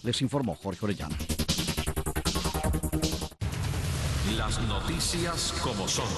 Les informó Jorge Orellana. Las noticias como son.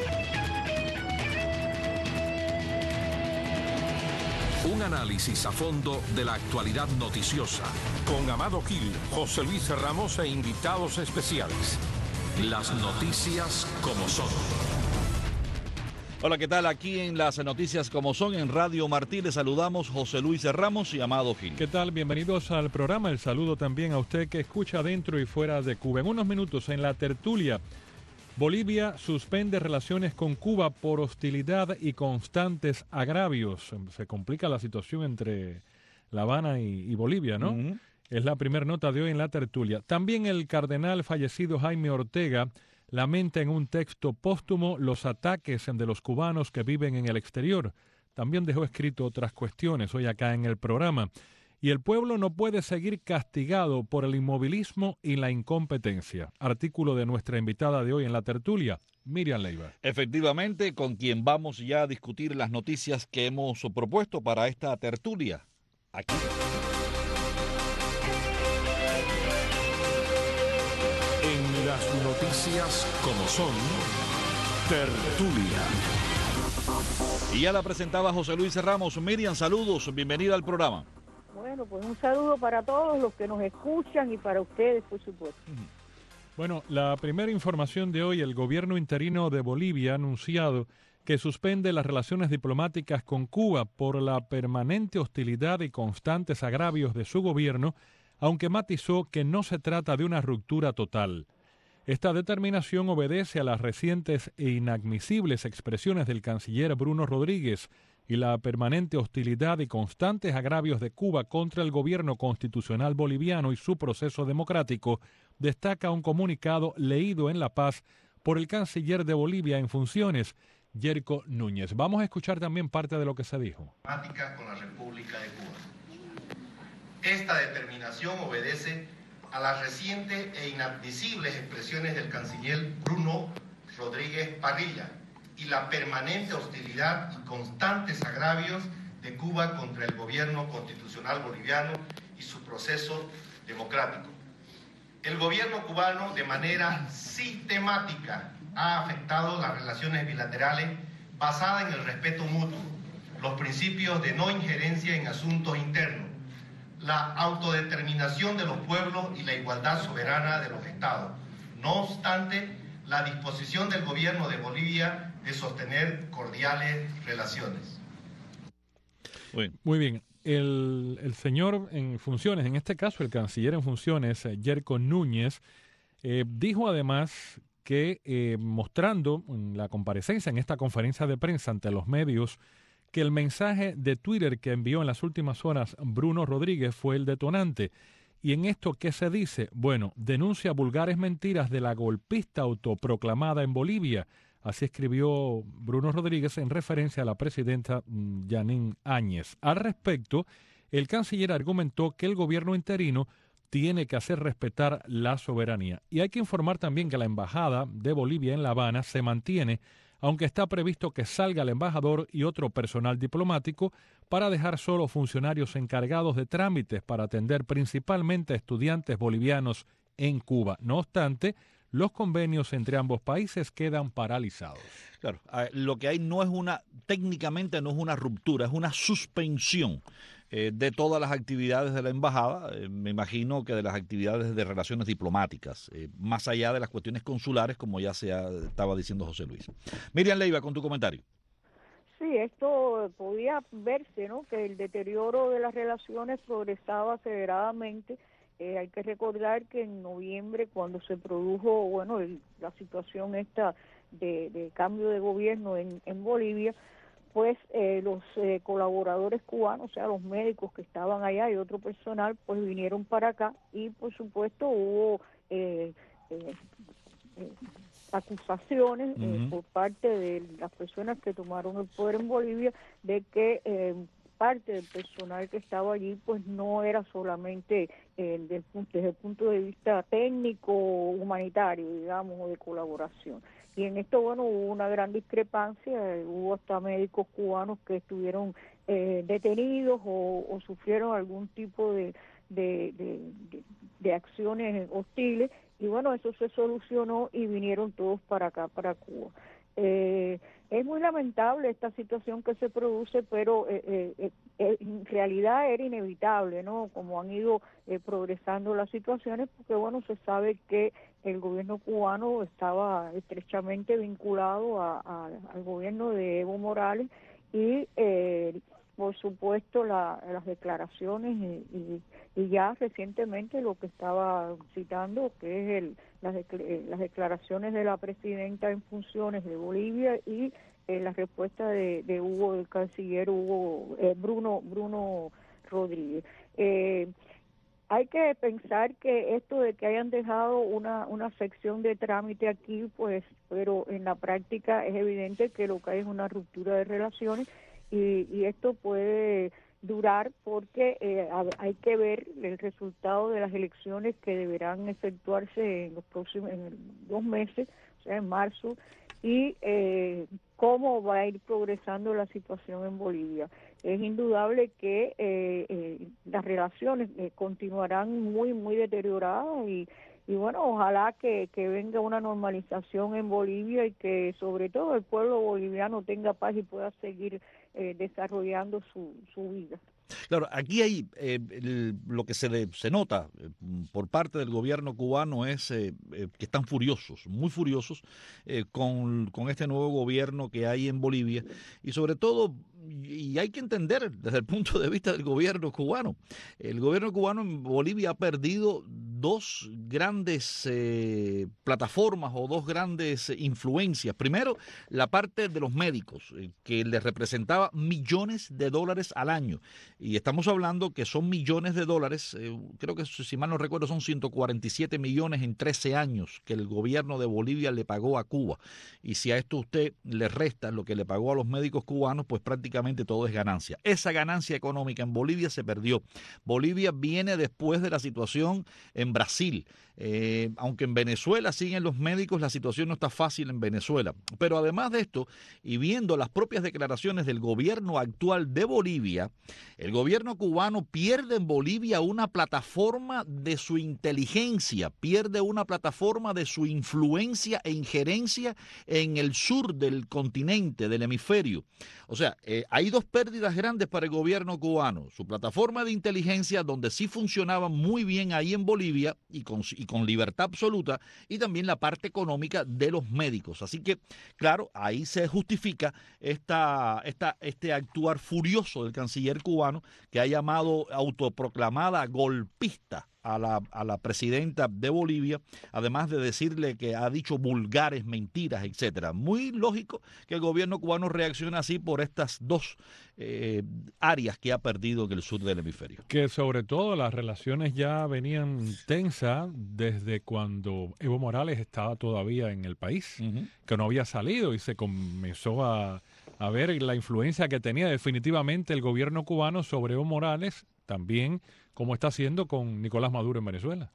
Un análisis a fondo de la actualidad noticiosa. Con Amado Gil, José Luis Ramos e invitados especiales. Las noticias como son. Hola, ¿qué tal? Aquí en Las Noticias como son, en Radio Martí, les saludamos José Luis Ramos y Amado Gil. ¿Qué tal? Bienvenidos al programa. El saludo también a usted que escucha dentro y fuera de Cuba. En unos minutos, en la tertulia, Bolivia suspende relaciones con Cuba por hostilidad y constantes agravios. Se complica la situación entre La Habana y Bolivia, ¿no? Uh-huh. Es la primera nota de hoy en la tertulia. También el cardenal fallecido Jaime Ortega lamenta en un texto póstumo los ataques de los cubanos que viven en el exterior. También dejó escrito otras cuestiones hoy acá en el programa. Y el pueblo no puede seguir castigado por el inmovilismo y la incompetencia. Artículo de nuestra invitada de hoy en la tertulia, Miriam Leiva. Efectivamente, con quien vamos ya a discutir las noticias que hemos propuesto para esta tertulia. Aquí. En las noticias como son, tertulia. Y ya la presentaba José Luis Ramos. Miriam, saludos, bienvenida al programa. Bueno, pues un saludo para todos los que nos escuchan y para ustedes, por supuesto. Bueno, la primera información de hoy, el gobierno interino de Bolivia ha anunciado que suspende las relaciones diplomáticas con Cuba por la permanente hostilidad y constantes agravios de su gobierno, aunque matizó que no se trata de una ruptura total. Esta determinación obedece a las recientes e inadmisibles expresiones del canciller Bruno Rodríguez y la permanente hostilidad y constantes agravios de Cuba contra el gobierno constitucional boliviano y su proceso democrático, destaca un comunicado leído en La Paz por el canciller de Bolivia en funciones, Yerko Núñez. Vamos a escuchar también parte de lo que se dijo. Con la República de Cuba. Esta determinación obedece a las recientes e inadmisibles expresiones del canciller Bruno Rodríguez Parrilla y la permanente hostilidad y constantes agravios de Cuba contra el gobierno constitucional boliviano y su proceso democrático. El gobierno cubano de manera sistemática ha afectado las relaciones bilaterales basadas en el respeto mutuo, los principios de no injerencia en asuntos internos, la autodeterminación de los pueblos y la igualdad soberana de los estados. No obstante, la disposición del gobierno de Bolivia de sostener cordiales relaciones. Muy bien. El señor en funciones, en este caso el canciller en funciones, Yerko Núñez, dijo además que mostrando en la comparecencia en esta conferencia de prensa ante los medios que el mensaje de Twitter que envió en las últimas horas Bruno Rodríguez fue el detonante. ¿Y en esto qué se dice? Bueno, denuncia vulgares mentiras de la golpista autoproclamada en Bolivia. Así escribió Bruno Rodríguez en referencia a la presidenta Janine Áñez. Al respecto, el canciller argumentó que el gobierno interino tiene que hacer respetar la soberanía. Y hay que informar también que la embajada de Bolivia en La Habana se mantiene, aunque está previsto que salga el embajador y otro personal diplomático para dejar solo funcionarios encargados de trámites para atender principalmente a estudiantes bolivianos en Cuba. No obstante, los convenios entre ambos países quedan paralizados. Claro, lo que hay técnicamente no es una ruptura, es una suspensión de todas las actividades de la embajada, me imagino que de las actividades de relaciones diplomáticas, más allá de las cuestiones consulares, como ya estaba diciendo José Luis. Miriam Leiva, con tu comentario. Sí, esto podía verse, ¿no? Que el deterioro de las relaciones progresaba aceleradamente. Hay que recordar que en noviembre, cuando se produjo, bueno, la situación esta de cambio de gobierno en Bolivia, pues los colaboradores cubanos, o sea, los médicos que estaban allá y otro personal, pues vinieron para acá y, por supuesto, hubo acusaciones por parte de las personas que tomaron el poder en Bolivia de que parte del personal que estaba allí pues no era solamente desde el punto de vista técnico, humanitario, digamos, o de colaboración. Y en esto, bueno, hubo una gran discrepancia, hubo hasta médicos cubanos que estuvieron detenidos o sufrieron algún tipo de de acciones hostiles, y bueno, eso se solucionó y vinieron todos para acá, para Cuba. Es muy lamentable esta situación que se produce, pero en realidad era inevitable, ¿no? Como han ido progresando las situaciones, porque bueno, se sabe que el gobierno cubano estaba estrechamente vinculado al gobierno de Evo Morales, y por supuesto las declaraciones y ya recientemente lo que estaba citando, que es las declaraciones de la presidenta en funciones de Bolivia, y la respuesta de Hugo, del canciller Bruno Rodríguez. Hay que pensar que esto de que hayan dejado una sección de trámite aquí, pues, pero en la práctica es evidente que lo que hay es una ruptura de relaciones, y esto puede durar porque hay que ver el resultado de las elecciones que deberán efectuarse en los próximos 2 meses, o sea, en marzo, y cómo va a ir progresando la situación en Bolivia. Es indudable que las relaciones continuarán muy deterioradas, y bueno, ojalá que venga una normalización en Bolivia, y que sobre todo el pueblo boliviano tenga paz y pueda seguir desarrollando su vida. Claro, aquí hay lo que se nota por parte del gobierno cubano es que están furiosos, muy furiosos con este nuevo gobierno que hay en Bolivia, y sobre todo, y hay que entender desde el punto de vista del gobierno cubano, el gobierno cubano en Bolivia ha perdido 2 grandes plataformas o 2 grandes influencias. Primero, la parte de los médicos, que les representaba millones de dólares al año. Y estamos hablando que son millones de dólares, creo que si mal no recuerdo son 147 millones en 13 años que el gobierno de Bolivia le pagó a Cuba. Y si a esto usted le resta lo que le pagó a los médicos cubanos, pues prácticamente todo es ganancia. Esa ganancia económica en Bolivia se perdió. Bolivia viene después de la situación en Brasil. Aunque en Venezuela siguen los médicos, la situación no está fácil en Venezuela. Pero además de esto, y viendo las propias declaraciones del gobierno actual de Bolivia, el gobierno cubano pierde en Bolivia una plataforma de su inteligencia, pierde una plataforma de su influencia e injerencia en el sur del continente, del hemisferio. O sea, hay 2 pérdidas grandes para el gobierno cubano. Su plataforma de inteligencia, donde sí funcionaba muy bien ahí en Bolivia y con libertad absoluta, y también la parte económica de los médicos. Así que, claro, ahí se justifica este actuar furioso del canciller cubano, que ha llamado autoproclamada golpista a la presidenta de Bolivia, además de decirle que ha dicho vulgares mentiras, etcétera. Muy lógico que el gobierno cubano reaccione así por estas 2 áreas que ha perdido en el sur del hemisferio. Que sobre todo las relaciones ya venían tensas desde cuando Evo Morales estaba todavía en el país, que no había salido, y se comenzó a ver la influencia que tenía definitivamente el gobierno cubano sobre Evo Morales, también como está haciendo con Nicolás Maduro en Venezuela.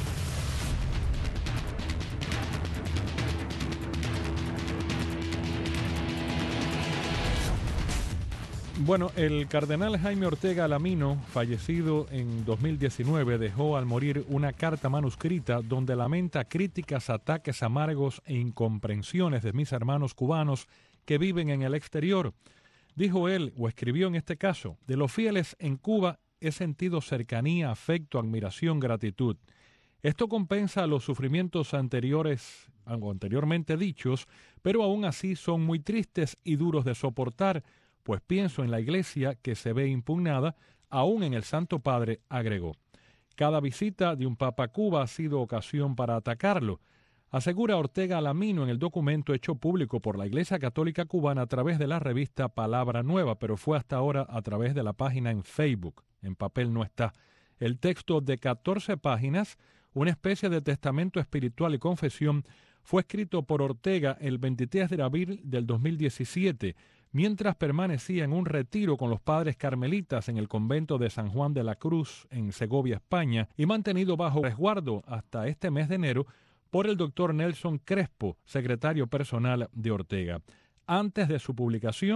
Bueno, el cardenal Jaime Ortega Alamino, fallecido en 2019, dejó al morir una carta manuscrita donde lamenta críticas, ataques amargos e incomprensiones de mis hermanos cubanos que viven en el exterior. Dijo él, o escribió en este caso, de los fieles en Cuba he sentido cercanía, afecto, admiración, gratitud. Esto compensa los sufrimientos anteriormente dichos, pero aún así son muy tristes y duros de soportar, pues pienso en la Iglesia que se ve impugnada, aún en el Santo Padre, agregó. Cada visita de un Papa a Cuba ha sido ocasión para atacarlo, asegura Ortega Alamino en el documento hecho público por la Iglesia Católica Cubana a través de la revista Palabra Nueva, pero fue hasta ahora a través de la página en Facebook. En papel no está. El texto de 14 páginas, una especie de testamento espiritual y confesión, fue escrito por Ortega el 23 de abril del 2017, mientras permanecía en un retiro con los padres carmelitas en el convento de San Juan de la Cruz, en Segovia, España, y mantenido bajo resguardo hasta este mes de enero por el doctor Nelson Crespo, secretario personal de Ortega. Antes de su publicación,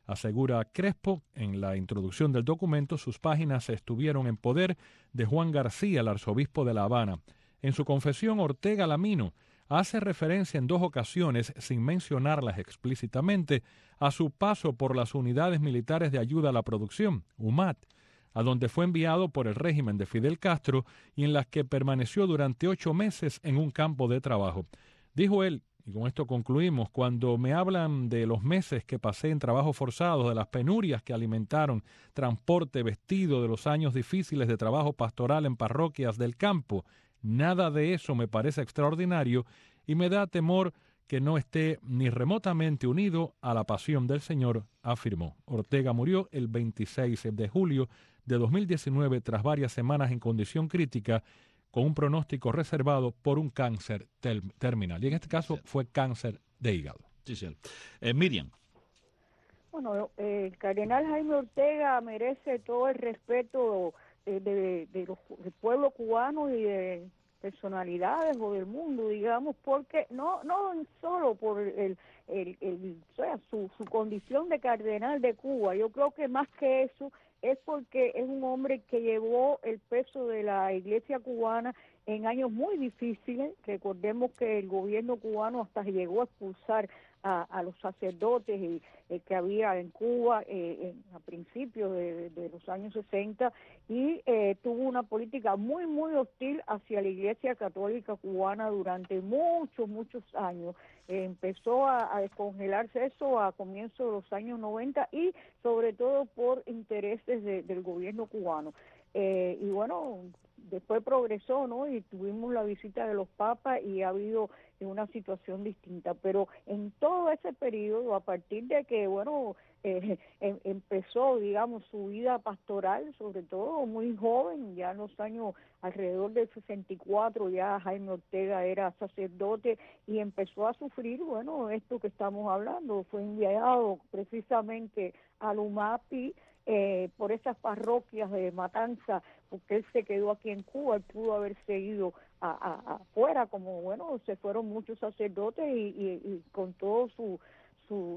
Asegura Crespo en la introducción del documento, sus páginas estuvieron en poder de Juan García, el arzobispo de La Habana. En su confesión, Ortega Lamino hace referencia en 2 ocasiones, sin mencionarlas explícitamente, a su paso por las unidades militares de ayuda a la producción, UMAT, a donde fue enviado por el régimen de Fidel Castro y en las que permaneció durante 8 meses en un campo de trabajo. Dijo él, y con esto concluimos, cuando me hablan de los meses que pasé en trabajos forzados, de las penurias que alimentaron, transporte, vestido, de los años difíciles de trabajo pastoral en parroquias del campo, nada de eso me parece extraordinario y me da temor que no esté ni remotamente unido a la pasión del Señor, afirmó. Ortega murió el 26 de julio de 2019 tras varias semanas en condición crítica, con un pronóstico reservado por un cáncer terminal. Y en este caso fue cáncer de hígado. Sí, sí. Miriam. Bueno, el cardenal Jaime Ortega merece todo el respeto del pueblo cubano y de personalidades o del mundo, digamos, porque no solo por su condición de cardenal de Cuba. Yo creo que más que eso es porque es un hombre que llevó el peso de la iglesia cubana en años muy difíciles. Recordemos que el gobierno cubano hasta llegó a expulsar a los sacerdotes que había en Cuba a principios de los años 60 y tuvo una política muy, muy hostil hacia la Iglesia Católica cubana durante muchos años. Empezó a descongelarse eso a comienzos de los años 90 y sobre todo por intereses del gobierno cubano. Y bueno, después progresó, ¿no? Y tuvimos la visita de los papas y ha habido una situación distinta. Pero en todo ese periodo, a partir de que, bueno, empezó, digamos, su vida pastoral, sobre todo muy joven, ya en los años alrededor del 64, ya Jaime Ortega era sacerdote y empezó a sufrir, bueno, esto que estamos hablando. Fue enviado precisamente al UMAPI, por esas parroquias de Matanza, porque él se quedó aquí en Cuba. Él pudo haberse ido afuera, como bueno, se fueron muchos sacerdotes y con todas sus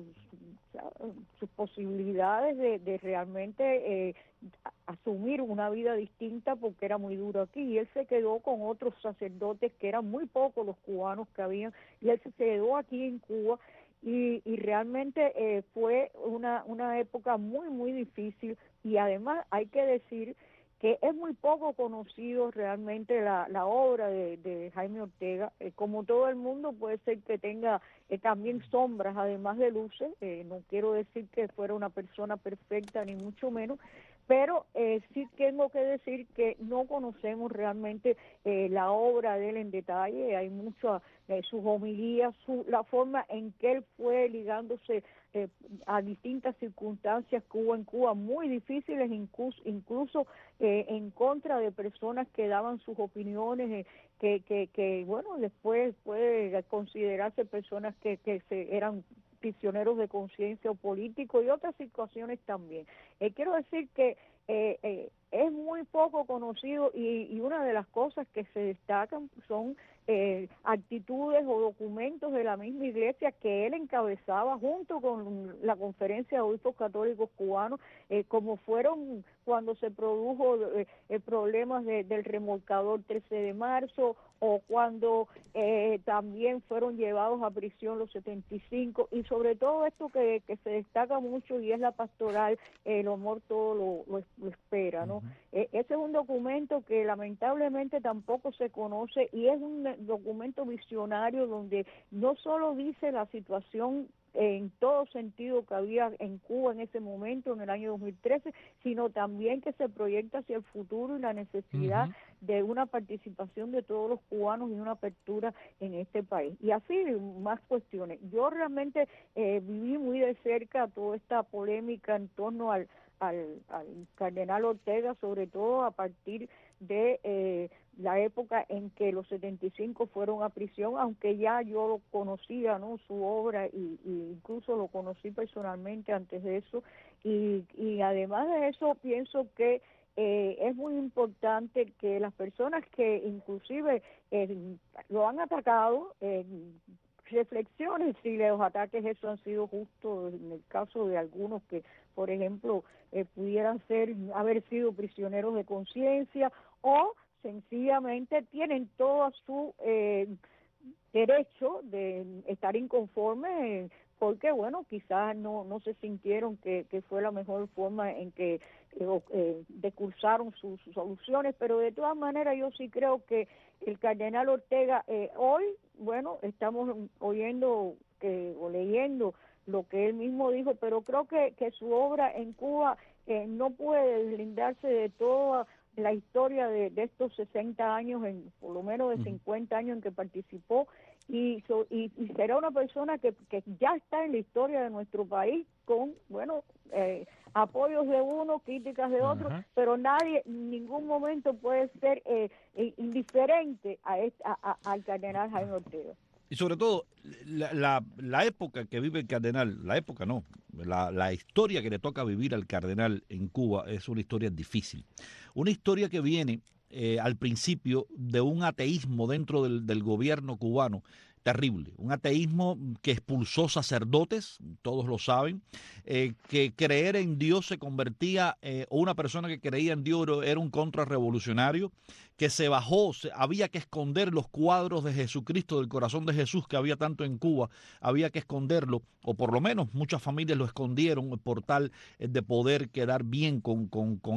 posibilidades de realmente asumir una vida distinta, porque era muy duro aquí, y él se quedó con otros sacerdotes que eran muy pocos los cubanos que habían, y él se quedó aquí en Cuba. Y realmente fue una época muy, muy difícil, y además hay que decir que es muy poco conocido realmente la obra de Jaime Ortega. Como todo el mundo, puede ser que tenga también sombras, además de luces. No quiero decir que fuera una persona perfecta, ni mucho menos, pero sí tengo que decir que no conocemos realmente la obra de él en detalle. Hay muchas sus homilías, la forma en que él fue ligándose a distintas circunstancias que hubo en Cuba, muy difíciles, incluso en contra de personas que daban sus opiniones, que bueno, después puede considerarse personas que eran prisioneros de conciencia o políticos, y otras situaciones también. Quiero decir que es muy poco conocido, y una de las cosas que se destacan son actitudes o documentos de la misma iglesia que él encabezaba junto con la Conferencia de Obispos Católicos Cubanos, como fueron cuando se produjo problemas del remolcador 13 de marzo, o cuando también fueron llevados a prisión los 75, y sobre todo esto que se destaca mucho, y es la pastoral, el amor todo lo espera, ¿no? Ese es un documento que lamentablemente tampoco se conoce, y es un documento visionario donde no solo dice la situación en todo sentido que había en Cuba en ese momento, en el año 2013, sino también que se proyecta hacia el futuro y la necesidad de una participación de todos los cubanos y una apertura en este país. Y así más cuestiones. Yo realmente viví muy de cerca toda esta polémica en torno al cardenal Ortega, sobre todo a partir de la época en que los 75 fueron a prisión, aunque ya yo lo conocía, ¿no?, su obra, y incluso lo conocí personalmente antes de eso, y además de eso pienso que es muy importante que las personas que inclusive lo han atacado, reflexiones si los ataques esos han sido justos en el caso de algunos que, por ejemplo, pudieran haber sido prisioneros de conciencia o sencillamente tienen todo su derecho de estar inconformes porque, bueno, quizás no se sintieron que fue la mejor forma en que decursaron sus soluciones, pero de todas maneras yo sí creo que el cardenal Ortega hoy, bueno, estamos oyendo o leyendo lo que él mismo dijo, pero creo que su obra en Cuba no puede deslindarse de toda la historia de estos 60 años, por lo menos de 50 años en que participó, y será una persona que ya está en la historia de nuestro país con, bueno, apoyos de uno, críticas de otro, pero nadie en ningún momento puede ser indiferente al cardenal Jaime Ortega. Y sobre todo, la época que vive el cardenal, la historia que le toca vivir al cardenal en Cuba es una historia difícil. Una historia que viene al principio de un ateísmo dentro del gobierno cubano terrible, un ateísmo que expulsó sacerdotes, todos lo saben, que creer en Dios se convertía, o una persona que creía en Dios era un contrarrevolucionario, que se bajó, había que esconder los cuadros de Jesucristo, del corazón de Jesús que había tanto en Cuba, había que esconderlo, o por lo menos muchas familias lo escondieron por tal de poder quedar bien con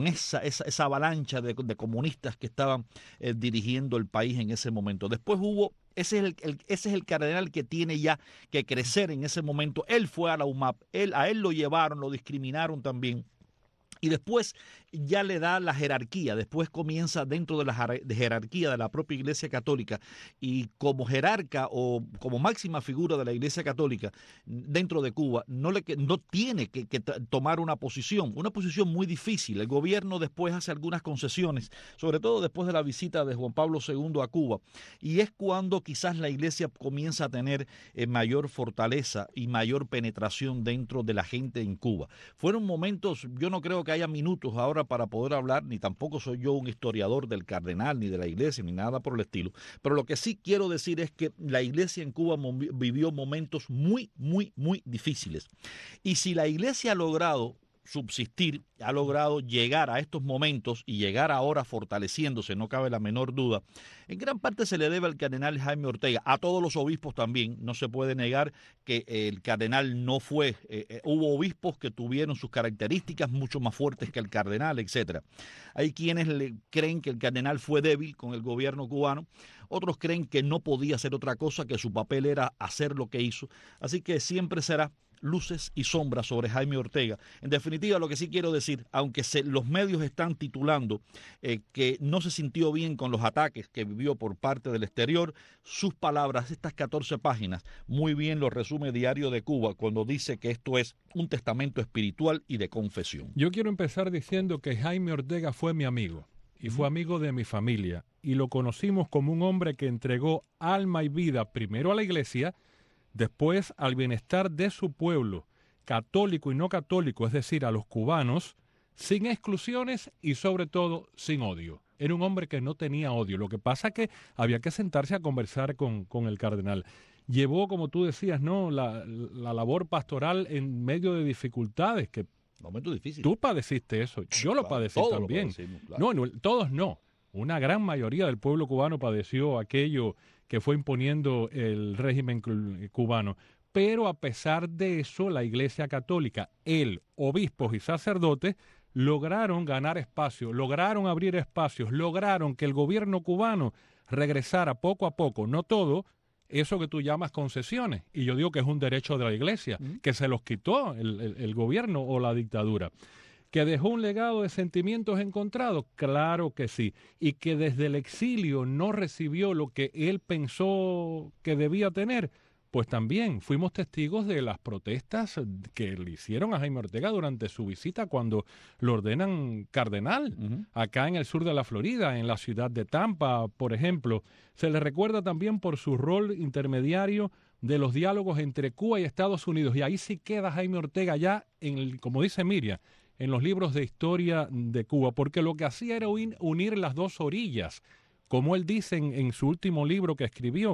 esa avalancha de comunistas que estaban dirigiendo el país en ese momento. Después ese es el cardenal que tiene ya que crecer en ese momento. Él fue a la UMAP, a él lo llevaron, lo discriminaron también. Y después ya le da la jerarquía, después comienza dentro de la jerarquía de la propia Iglesia Católica y como jerarca o como máxima figura de la Iglesia Católica dentro de Cuba no tiene que tomar una posición muy difícil. El gobierno después hace algunas concesiones, sobre todo después de la visita de Juan Pablo II a Cuba, y es cuando quizás la Iglesia comienza a tener mayor fortaleza y mayor penetración dentro de la gente en Cuba. Fueron momentos, yo no creo que haya minutos ahora para poder hablar, ni tampoco soy yo un historiador del cardenal, ni de la iglesia, ni nada por el estilo, pero lo que sí quiero decir es que la iglesia en Cuba vivió momentos muy, muy, muy difíciles. Y si la iglesia ha logrado subsistir, ha logrado llegar a estos momentos y llegar ahora fortaleciéndose, no cabe la menor duda, en gran parte se le debe al cardenal Jaime Ortega, a todos los obispos también. No se puede negar que el cardenal no fue, hubo obispos que tuvieron sus características mucho más fuertes que el cardenal, etcétera. Hay quienes creen que el cardenal fue débil con el gobierno cubano, otros creen que no podía hacer otra cosa, que su papel era hacer lo que hizo, así que siempre será luces y sombras sobre Jaime Ortega. En definitiva, lo que sí quiero decir, aunque los medios están titulando que no se sintió bien con los ataques que vivió por parte del exterior, sus palabras, estas 14 páginas, muy bien lo resume Diario de Cuba cuando dice que esto es un testamento espiritual y de confesión. Yo quiero empezar diciendo que Jaime Ortega fue mi amigo y fue amigo de mi familia y lo conocimos como un hombre que entregó alma y vida primero a la iglesia, después al bienestar de su pueblo, católico y no católico, es decir, a los cubanos, sin exclusiones y sobre todo sin odio. Era un hombre que no tenía odio. Lo que pasa es que había que sentarse a conversar con el cardenal. Llevó, como tú decías, ¿no?, la labor pastoral en medio de dificultades que momentos difíciles. Tú padeciste eso, yo lo padecí también. Claro. No, todos no. Una gran mayoría del pueblo cubano padeció aquello que fue imponiendo el régimen cubano. Pero a pesar de eso, la Iglesia Católica, obispos y sacerdotes, lograron ganar espacio, lograron abrir espacios, lograron que el gobierno cubano regresara poco a poco, no todo, eso que tú llamas concesiones. Y yo digo que es un derecho de la Iglesia, que se los quitó el gobierno o la dictadura. ¿Que dejó un legado de sentimientos encontrados? Claro que sí. Y que desde el exilio no recibió lo que él pensó que debía tener, pues también fuimos testigos de las protestas que le hicieron a Jaime Ortega durante su visita cuando lo ordenan cardenal, acá en el sur de la Florida, en la ciudad de Tampa, por ejemplo. Se le recuerda también por su rol intermediario de los diálogos entre Cuba y Estados Unidos. Y ahí sí queda Jaime Ortega ya, como dice Miriam, en los libros de historia de Cuba, porque lo que hacía era unir las dos orillas. Como él dice en su último libro que escribió,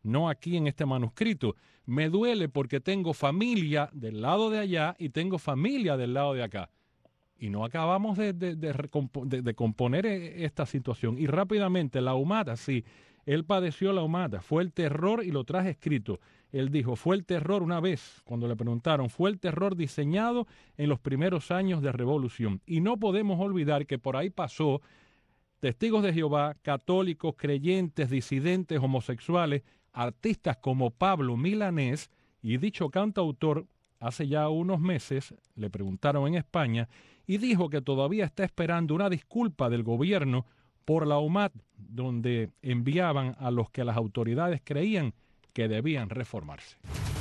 no aquí en este manuscrito. Me duele porque tengo familia del lado de allá y tengo familia del lado de acá. Y no acabamos de componer esta situación. Y rápidamente, la humata, sí, él padeció la humata, fue el terror y lo traje escrito. Él dijo, fue el terror una vez, cuando le preguntaron, fue el terror diseñado en los primeros años de revolución. Y no podemos olvidar que por ahí pasó testigos de Jehová, católicos, creyentes, disidentes, homosexuales, artistas como Pablo Milanés, y dicho cantautor, hace ya unos meses, le preguntaron en España, y dijo que todavía está esperando una disculpa del gobierno por la UMAT, donde enviaban a los que las autoridades creían que debían reformarse.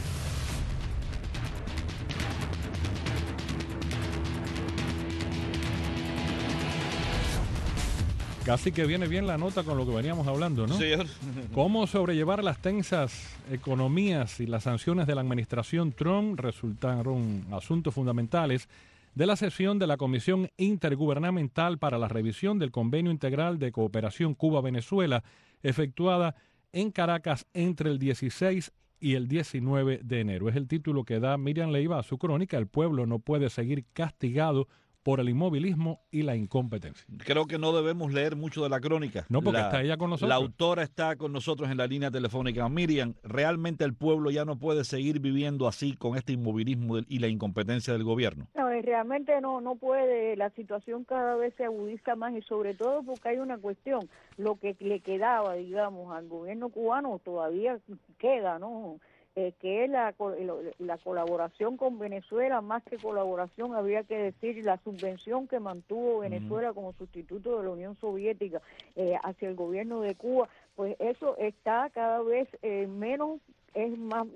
Casi que viene bien la nota con lo que veníamos hablando, ¿no? Sí. Cómo sobrellevar las tensas economías y las sanciones de la administración Trump resultaron asuntos fundamentales de la sesión de la Comisión Intergubernamental para la Revisión del Convenio Integral de Cooperación Cuba-Venezuela, efectuada en Caracas entre el 16 y el 19 de enero. Es el título que da Miriam Leiva a su crónica. El pueblo no puede seguir castigado por el inmovilismo y la incompetencia. Creo que no debemos leer mucho de la crónica. No, porque está ella con nosotros. La autora está con nosotros en la línea telefónica. Miriam, realmente el pueblo ya no puede seguir viviendo así con este inmovilismo y la incompetencia del gobierno. No, realmente no puede. La situación cada vez se agudiza más y sobre todo porque hay una cuestión. Lo que le quedaba, digamos, al gobierno cubano todavía queda, ¿no? Que es la colaboración con Venezuela, más que colaboración, habría que decir la subvención que mantuvo Venezuela como sustituto de la Unión Soviética hacia el gobierno de Cuba, pues eso está cada vez menos, es más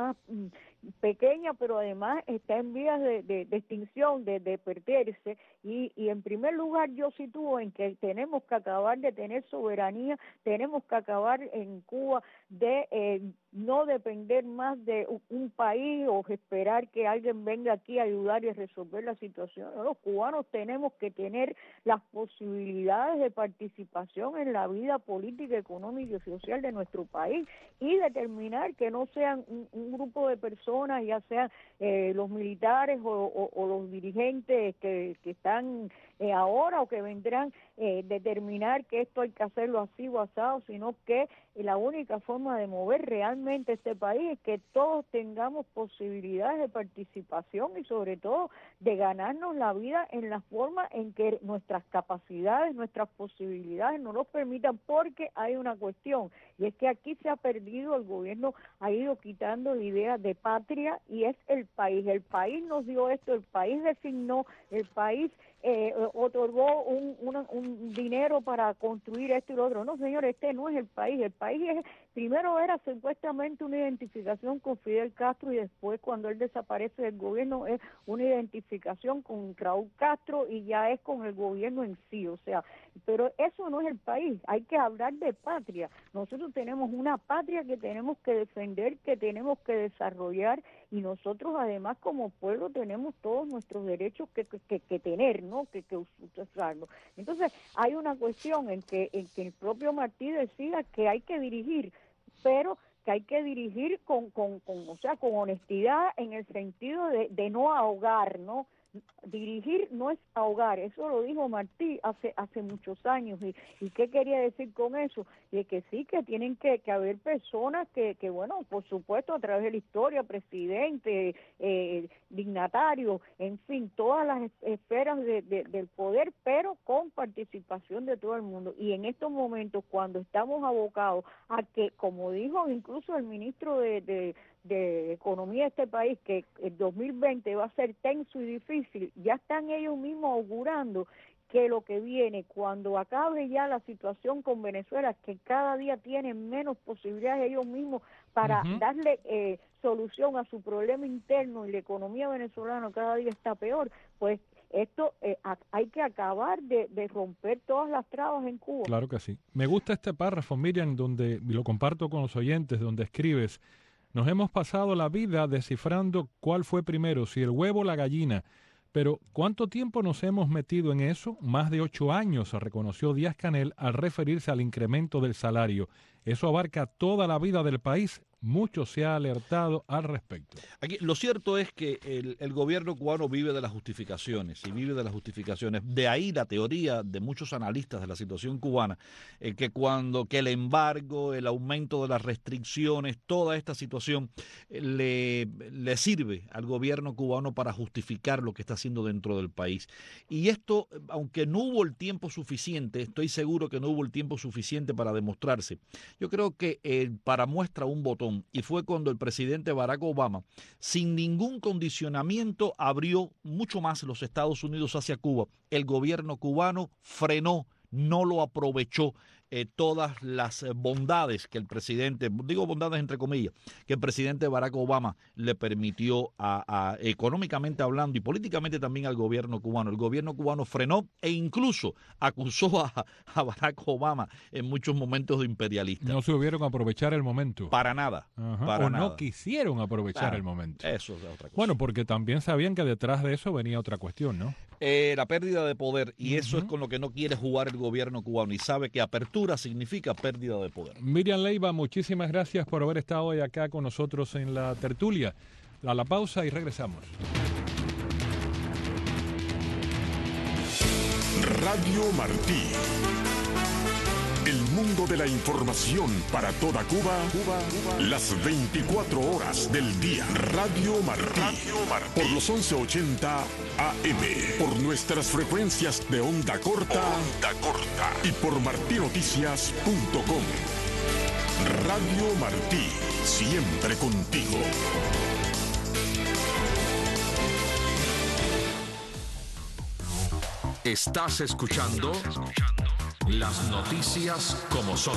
pequeña, pero además está en vías de extinción, de perderse, y en primer lugar yo sitúo en que tenemos que acabar de tener soberanía, tenemos que acabar en Cuba de no depender más de un país o esperar que alguien venga aquí a ayudar y a resolver la situación. Los cubanos tenemos que tener las posibilidades de participación en la vida política, económica y social de nuestro país y determinar que no sean un grupo de personas, ya sean los militares o los dirigentes que están ahora o que vendrán, determinar que esto hay que hacerlo así o asado, sino que la única forma de mover realmente este país es que todos tengamos posibilidades de participación y sobre todo de ganarnos la vida en la forma en que nuestras capacidades, nuestras posibilidades nos lo permitan, porque hay una cuestión, y es que aquí se ha perdido, el gobierno ha ido quitando la idea de patria, y es el país nos dio esto, el país designó, el país otorgó un dinero para construir esto y lo otro. No, señor, este no es el país primero era supuestamente una identificación con Fidel Castro y después cuando él desaparece del gobierno es una identificación con Raúl Castro y ya es con el gobierno en sí, o sea, pero eso no es el país, hay que hablar de patria. Nosotros tenemos una patria que tenemos que defender, que tenemos que desarrollar, y nosotros además como pueblo tenemos todos nuestros derechos que tener, ¿no? Que usarlo. Entonces hay una cuestión en que el propio Martí decía que hay que dirigir, pero que hay que dirigir con honestidad, en el sentido de no ahogar, ¿no? Dirigir no es ahogar, eso lo dijo Martí hace muchos años. ¿Y qué quería decir con eso? Y que sí, que tienen que haber personas que bueno, por supuesto, a través de la historia, presidente, dignatarios, en fin, todas las esferas del poder, pero con participación de todo el mundo. Y en estos momentos, cuando estamos abocados a que, como dijo incluso el ministro de Economía de este país, que el 2020 va a ser tenso y difícil, ya están ellos mismos augurando que lo que viene, cuando acabe ya la situación con Venezuela, que cada día tienen menos posibilidades ellos mismos para darle solución a su problema interno, y la economía venezolana cada día está peor, pues esto hay que acabar de romper todas las trabas en Cuba. Claro que sí. Me gusta este párrafo, Miriam, donde, y lo comparto con los oyentes, donde escribes: nos hemos pasado la vida descifrando cuál fue primero, si el huevo o la gallina. Pero ¿cuánto tiempo nos hemos metido en eso? Más de 8 años, reconoció Díaz-Canel al referirse al incremento del salario. Eso abarca toda la vida del país. Mucho se ha alertado al respecto. Aquí, lo cierto es que el gobierno cubano vive de las justificaciones y vive de las justificaciones. De ahí la teoría de muchos analistas de la situación cubana, que el embargo, el aumento de las restricciones, toda esta situación le sirve al gobierno cubano para justificar lo que está haciendo dentro del país. Y esto, aunque no hubo el tiempo suficiente, estoy seguro que no hubo el tiempo suficiente para demostrarse. Yo creo que para muestra un botón, y fue cuando el presidente Barack Obama, sin ningún condicionamiento, abrió mucho más los Estados Unidos hacia Cuba. El gobierno cubano frenó, no lo aprovechó todas las bondades que el presidente, digo bondades entre comillas, que el presidente Barack Obama le permitió económicamente hablando y políticamente también al gobierno cubano. El gobierno cubano frenó e incluso acusó a Barack Obama en muchos momentos de imperialista. No supieron aprovechar el momento. Para nada. Para nada. No quisieron aprovechar el momento. Eso es otra cosa. Bueno, porque también sabían que detrás de eso venía otra cuestión, ¿no? La pérdida de poder, y eso es con lo que no quiere jugar el gobierno cubano, y sabe que apertura significa pérdida de poder. Miriam Leiva, muchísimas gracias por haber estado hoy acá con nosotros en la tertulia. A la pausa y regresamos. Radio Martí. El mundo de la información para toda Cuba, las 24 horas del día. Radio Martí. Por los 1180 AM. Por nuestras frecuencias de onda corta. Y por martinoticias.com. Radio Martí. Siempre contigo. Estás escuchando las noticias como son.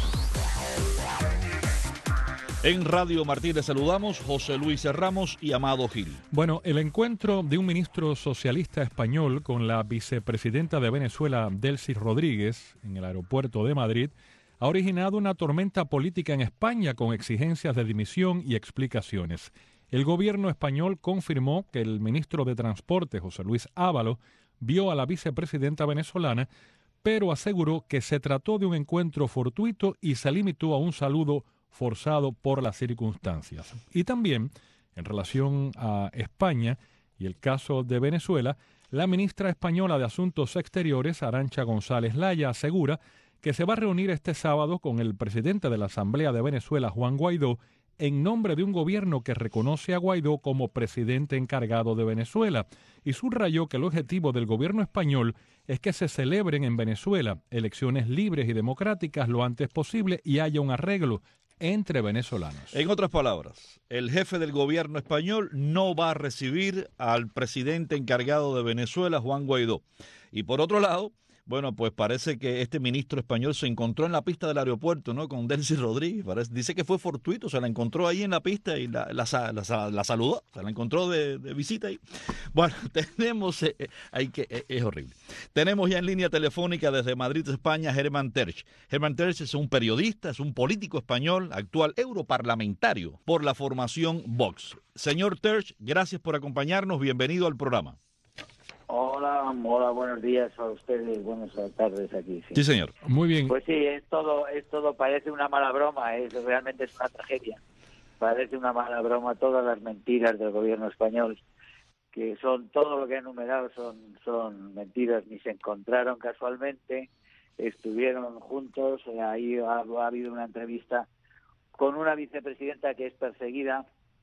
En Radio Martí les saludamos José Luis Ramos y Amado Gil. Bueno, el encuentro de un ministro socialista español con la vicepresidenta de Venezuela, Delcy Rodríguez, en el aeropuerto de Madrid, ha originado una tormenta política en España con exigencias de dimisión y explicaciones. El gobierno español confirmó que el ministro de Transporte, José Luis Ábalos, vio a la vicepresidenta venezolana, pero aseguró que se trató de un encuentro fortuito y se limitó a un saludo forzado por las circunstancias. Y también, en relación a España y el caso de Venezuela, la ministra española de Asuntos Exteriores, Arantxa González Laya, asegura que se va a reunir este sábado con el presidente de la Asamblea de Venezuela, Juan Guaidó, en nombre de un gobierno que reconoce a Guaidó como presidente encargado de Venezuela, y subrayó que el objetivo del gobierno español es que se celebren en Venezuela elecciones libres y democráticas lo antes posible y haya un arreglo entre venezolanos. En otras palabras, el jefe del gobierno español no va a recibir al presidente encargado de Venezuela, Juan Guaidó. Y por otro lado, bueno, pues parece que este ministro español se encontró en la pista del aeropuerto, ¿no? Con Delcy Rodríguez. Dice que fue fortuito, se la encontró ahí en la pista y la saludó, se la encontró de visita ahí. Bueno, tenemos, es horrible. Tenemos ya en línea telefónica desde Madrid, España, Germán Terch. Germán Terch es un periodista, es un político español, actual europarlamentario por la formación Vox. Señor Terch, gracias por acompañarnos, bienvenido al programa. Hola, buenos días a ustedes, buenas tardes aquí. Sí, señor. Muy bien. Pues sí, es todo, parece una mala broma, realmente es una tragedia. Parece una mala broma todas las mentiras del gobierno español, que son todo lo que he enumerado son mentiras, ni se encontraron casualmente, estuvieron juntos, ahí ha habido una entrevista con una vicepresidenta que es perseguida,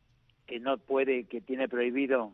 que tiene prohibido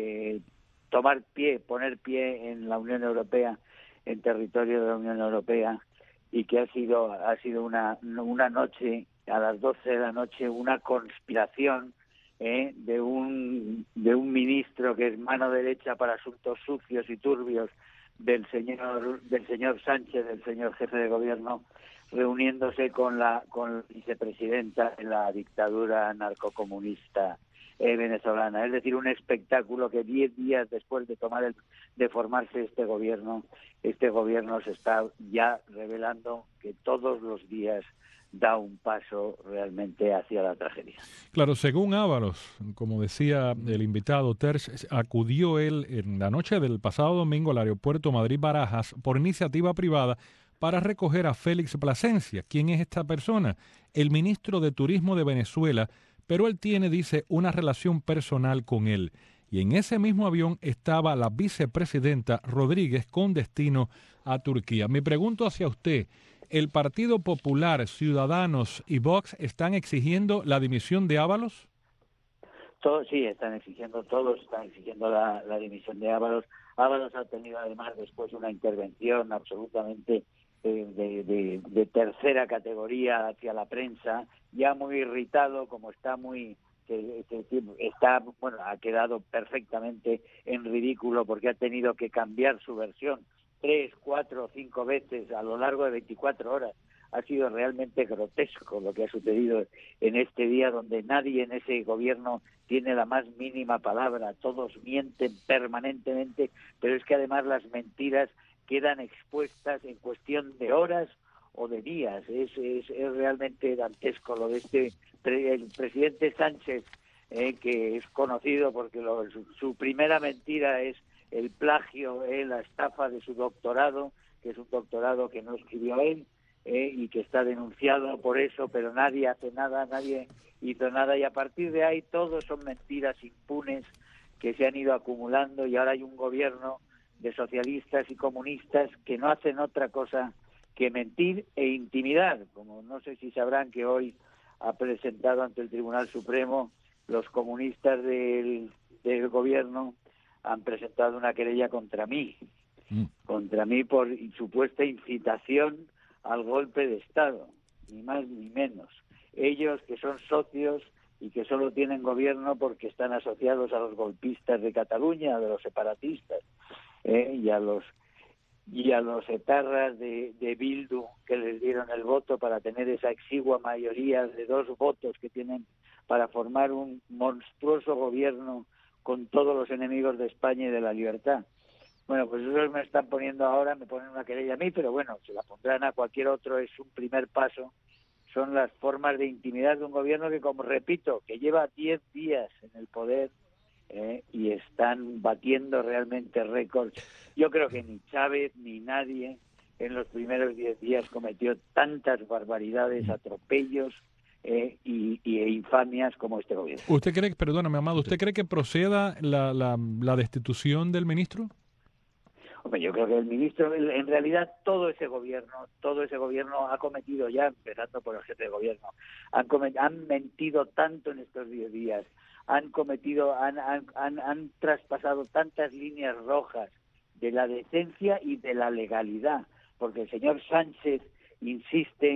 poner pie en la Unión Europea, en territorio de la Unión Europea, y que ha sido una noche, a las 12 de la noche, una conspiración de un ministro que es mano derecha para asuntos sucios y turbios del señor Sánchez, del señor jefe de gobierno, reuniéndose con la vicepresidenta de la dictadura narcocomunista venezolana. Es decir, un espectáculo que 10 días después de formarse este gobierno se está ya revelando que todos los días da un paso realmente hacia la tragedia. Claro, según Ábalos, como decía el invitado Terch, acudió él en la noche del pasado domingo al aeropuerto Madrid-Barajas por iniciativa privada para recoger a Félix Plasencia. ¿Quién es esta persona? El ministro de Turismo de Venezuela, pero él tiene, dice, una relación personal con él. Y en ese mismo avión estaba la vicepresidenta Rodríguez con destino a Turquía. Me pregunto hacia usted, ¿el Partido Popular, Ciudadanos y Vox están exigiendo la dimisión de Ábalos? Todos están exigiendo la dimisión de Ábalos. Ábalos ha tenido además después una intervención absolutamente de tercera categoría hacia la prensa, ya muy irritado, como está ha quedado perfectamente en ridículo porque ha tenido que cambiar su versión 3, 4 o 5 veces a lo largo de 24 horas. Ha sido realmente grotesco lo que ha sucedido en este día, donde nadie en ese gobierno tiene la más mínima palabra, todos mienten permanentemente, pero es que además las mentiras quedan expuestas en cuestión de horas o de días. Es realmente dantesco lo de el presidente Sánchez, que es conocido porque su primera mentira es el plagio, la estafa de su doctorado, que es un doctorado que no escribió él, y que está denunciado por eso, pero nadie hace nada, nadie hizo nada, y a partir de ahí todos son mentiras impunes que se han ido acumulando, y ahora hay un gobierno de socialistas y comunistas que no hacen otra cosa que mentir e intimidar. Como no sé si sabrán que hoy ha presentado ante el Tribunal Supremo los comunistas del gobierno han presentado una querella contra mí por supuesta incitación al golpe de Estado, ni más ni menos. Ellos que son socios y que solo tienen gobierno porque están asociados a los golpistas de Cataluña, de los separatistas, y a los etarras de Bildu, que les dieron el voto para tener esa exigua mayoría de 2 votos que tienen para formar un monstruoso gobierno con todos los enemigos de España y de la libertad. Bueno, pues eso me están poniendo ahora, me ponen una querella a mí, pero bueno, se la pondrán a cualquier otro, es un primer paso. Son las formas de intimidar de un gobierno que, como repito, que lleva 10 días en el poder, y están batiendo realmente récords. Yo creo que ni Chávez ni nadie en los primeros 10 días cometió tantas barbaridades, atropellos e infamias como este gobierno. ¿Usted cree, perdóname, Amado, ¿usted cree que proceda la destitución del ministro? Hombre, yo creo que el ministro, en realidad todo ese gobierno ha cometido ya, empezando por el jefe de gobierno, han mentido tanto en estos 10 días, han traspasado tantas líneas rojas de la decencia y de la legalidad, porque el señor Sánchez insiste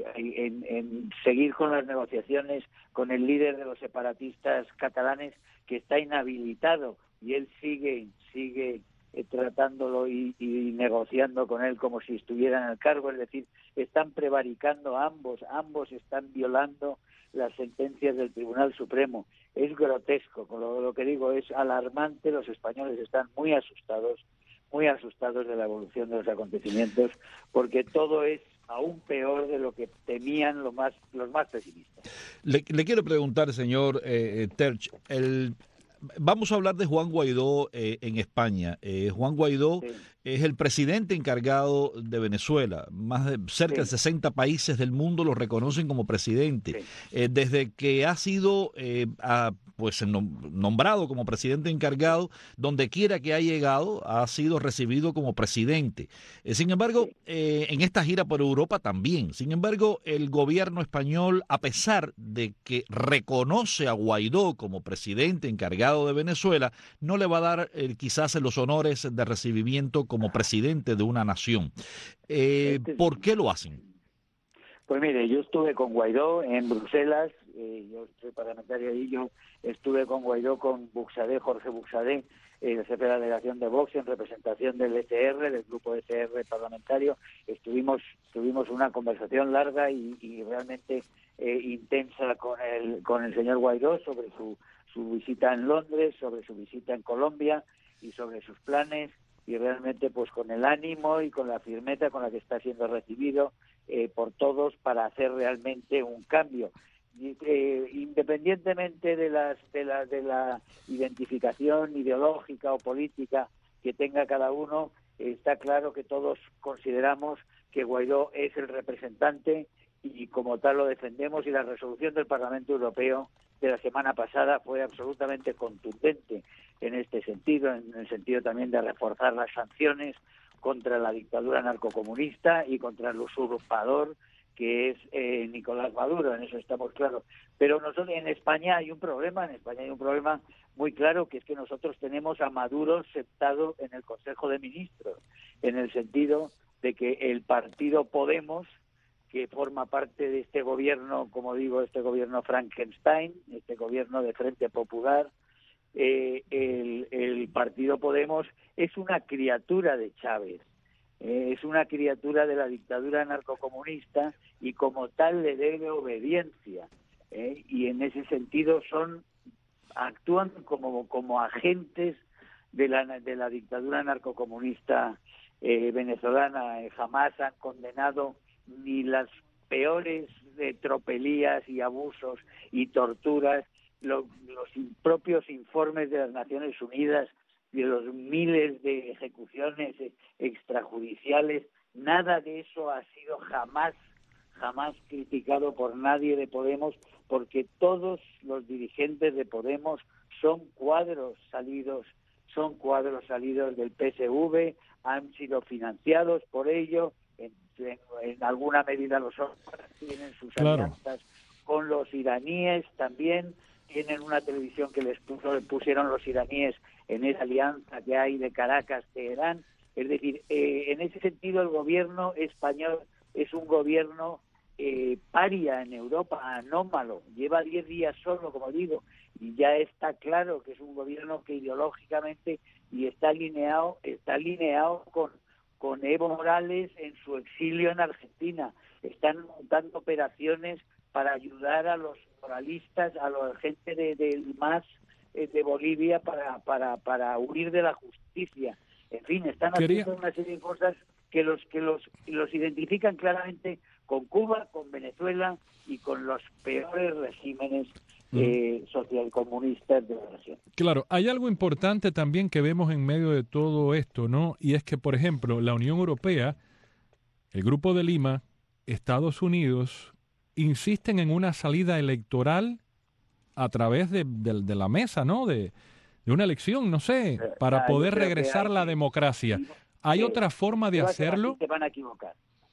en seguir con las negociaciones con el líder de los separatistas catalanes, que está inhabilitado, y él sigue tratándolo y negociando con él como si estuviera en el cargo. Es decir, están prevaricando ambos están violando las sentencias del Tribunal Supremo. Es grotesco, con lo que digo, es alarmante. Los españoles están muy asustados de la evolución de los acontecimientos, porque todo es aún peor de lo que temían los más pesimistas. Le quiero preguntar, señor Terch, vamos a hablar de Juan Guaidó en España. Juan Guaidó es el presidente encargado de Venezuela. Cerca de 60 países del mundo lo reconocen como presidente. Desde que ha sido nombrado como presidente encargado, donde quiera que ha llegado, ha sido recibido como presidente. Sin embargo, en esta gira por Europa también. Sin embargo, el gobierno español, a pesar de que reconoce a Guaidó como presidente encargado de Venezuela, no le va a dar quizás los honores de recibimiento como presidente de una nación. ¿Por qué lo hacen? Pues mire, yo estuve con Guaidó en Bruselas, yo soy parlamentario y yo estuve con Guaidó, con Jorge Buxadé, el jefe de la delegación de Vox, en representación del ECR, del grupo ECR parlamentario. Tuvimos una conversación larga y realmente intensa con el señor Guaidó sobre su visita en Londres, sobre su visita en Colombia y sobre sus planes, y realmente pues con el ánimo y con la firmeza con la que está siendo recibido por todos para hacer realmente un cambio. Independientemente de la identificación ideológica o política que tenga cada uno, está claro que todos consideramos que Guaidó es el representante y como tal lo defendemos, y la resolución del Parlamento Europeo de la semana pasada fue absolutamente contundente en este sentido, en el sentido también de reforzar las sanciones contra la dictadura narcocomunista y contra el usurpador que es Nicolás Maduro, en eso estamos claros. Pero nosotros en España hay un problema, muy claro, que es que nosotros tenemos a Maduro sentado en el Consejo de Ministros, en el sentido de que el partido Podemos, que forma parte de este gobierno, como digo, este gobierno Frankenstein, este gobierno de Frente Popular, el partido Podemos es una criatura de Chávez. Es una criatura de la dictadura narcocomunista y como tal le debe obediencia, y en ese sentido actúan como agentes de la dictadura narcocomunista venezolana. Jamás han condenado ni las peores tropelías y abusos y torturas, los propios informes de las Naciones Unidas de los miles de ejecuciones extrajudiciales, nada de eso ha sido jamás criticado por nadie de Podemos, porque todos los dirigentes de Podemos son cuadros salidos del PSV, han sido financiados por ello, en alguna medida los son, tienen sus alianzas con los iraníes también, tienen una televisión que les pusieron los iraníes en esa alianza que hay de Caracas-Teherán. Es decir, en ese sentido el gobierno español es un gobierno paria en Europa, anómalo, lleva 10 días solo, como digo, y ya está claro que es un gobierno que ideológicamente y está alineado con Evo Morales en su exilio en Argentina. Están montando operaciones para ayudar a los moralistas, a la gente del MAS de Bolivia para huir de la justicia. En fin, están haciendo una serie de cosas que los identifican claramente con Cuba, con Venezuela y con los peores regímenes socialcomunistas de la región. Claro, hay algo importante también que vemos en medio de todo esto, ¿no? Y es que, por ejemplo, la Unión Europea, el Grupo de Lima, Estados Unidos, insisten en una salida electoral a través de la mesa, ¿no? De una elección, no sé, para poder regresar la democracia. ¿Hay otra forma de hacerlo? Se van a equivocar.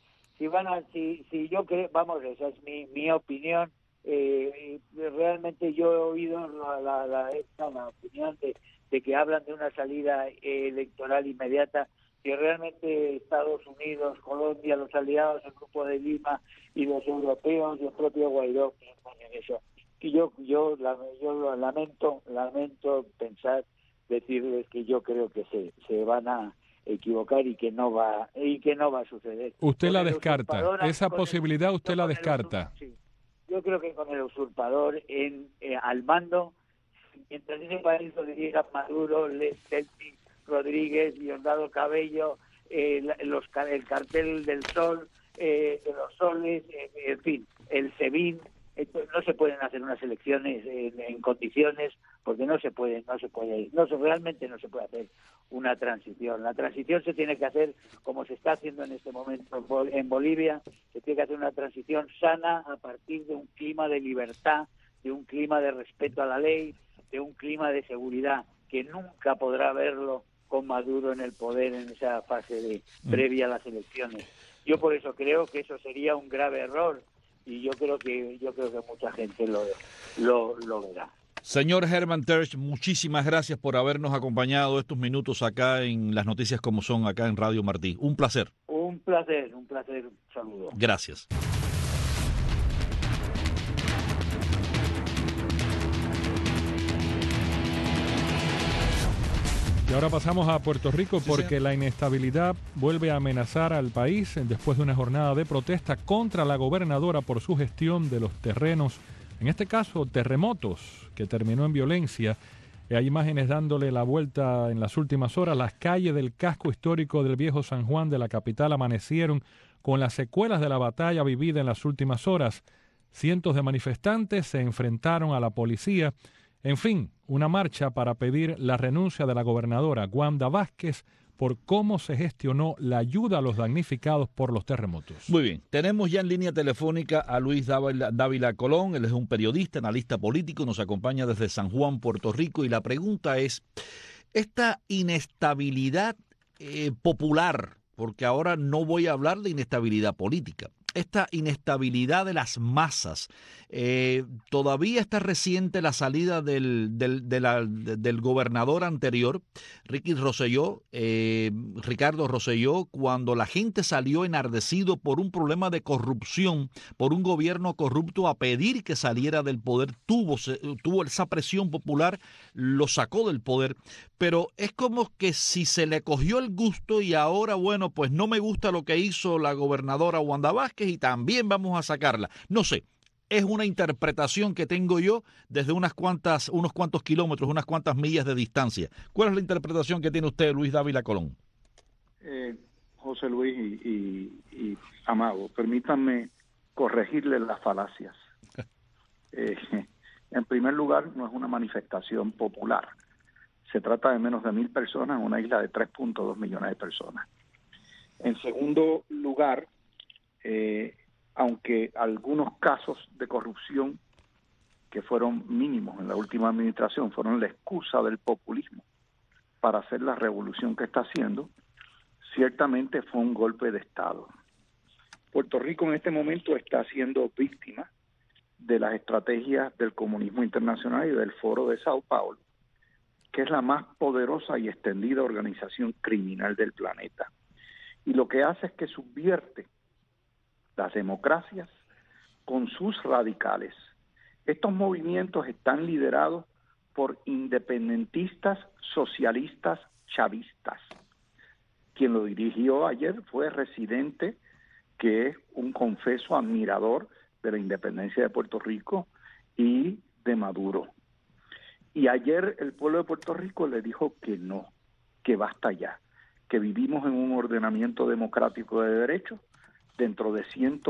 Si yo creo, vamos, esa es mi opinión. Realmente yo he oído la opinión de que hablan de una salida electoral inmediata, que realmente Estados Unidos, Colombia, los aliados, el Grupo de Lima y los europeos y el propio Guaidó ponen eso. Y yo lamento pensar, decirles que yo creo que se van a equivocar y que no va a suceder. Usted la descarta, esa posibilidad usted la descarta. Sí. Yo creo que con el usurpador al mando, mientras ese país lo dirija Maduro, Delcy Rodríguez, Diosdado Cabello, el cartel del Sol, de los soles, en fin, el SEBIN, no se pueden hacer unas elecciones en condiciones, porque realmente no se puede hacer una transición. La transición se tiene que hacer como se está haciendo en este momento en Bolivia, se tiene que hacer una transición sana a partir de un clima de libertad, de un clima de respeto a la ley, de un clima de seguridad, que nunca podrá haberlo con Maduro en el poder en esa fase previa a las elecciones. Yo por eso creo que eso sería un grave error, y yo creo que mucha gente lo verá. Señor Herman Tersch, muchísimas gracias por habernos acompañado estos minutos acá en Las Noticias Como Son, acá en Radio Martí. Un placer. Un placer. Saludo. Gracias. Y ahora pasamos a Puerto Rico porque la inestabilidad vuelve a amenazar al país después de una jornada de protesta contra la gobernadora por su gestión de los terrenos, en este caso terremotos, que terminó en violencia. Hay imágenes dándole la vuelta en las últimas horas. Las calles del casco histórico del Viejo San Juan de la capital amanecieron con las secuelas de la batalla vivida en las últimas horas. Cientos de manifestantes se enfrentaron a la policía. En fin, una marcha para pedir la renuncia de la gobernadora Wanda Vázquez por cómo se gestionó la ayuda a los damnificados por los terremotos. Muy bien, tenemos ya en línea telefónica a Luis Dávila Colón. Él es un periodista, analista político, nos acompaña desde San Juan, Puerto Rico, y la pregunta es, esta inestabilidad popular, porque ahora no voy a hablar de inestabilidad política, esta inestabilidad de las masas, todavía está reciente la salida del gobernador anterior, Ricardo Rosselló, cuando la gente salió enardecido por un problema de corrupción, por un gobierno corrupto, a pedir que saliera del poder, tuvo esa presión popular, lo sacó del poder, pero es como que si se le cogió el gusto y ahora, bueno, pues no me gusta lo que hizo la gobernadora Wanda Vázquez y también vamos a sacarla. No sé, es una interpretación que tengo yo desde unos cuantos kilómetros, unas cuantas millas de distancia. ¿Cuál es la interpretación que tiene usted, Luis Dávila Colón? José Luis y Amado, permítanme corregirle las falacias. En primer lugar, no es una manifestación popular. Se trata de menos de 1,000 personas en una isla de 3.2 millones de personas. En segundo lugar, aunque algunos casos de corrupción que fueron mínimos en la última administración fueron la excusa del populismo para hacer la revolución que está haciendo, ciertamente fue un golpe de Estado. Puerto Rico en este momento está siendo víctima de las estrategias del comunismo internacional y del Foro de Sao Paulo, que es la más poderosa y extendida organización criminal del planeta. Y lo que hace es que subvierte las democracias con sus radicales. Estos movimientos están liderados por independentistas, socialistas, chavistas. Quien lo dirigió ayer fue Residente, que es un confeso admirador de la independencia de Puerto Rico y de Maduro. Y ayer el pueblo de Puerto Rico le dijo que no, que basta ya, que vivimos en un ordenamiento democrático de derecho. Dentro de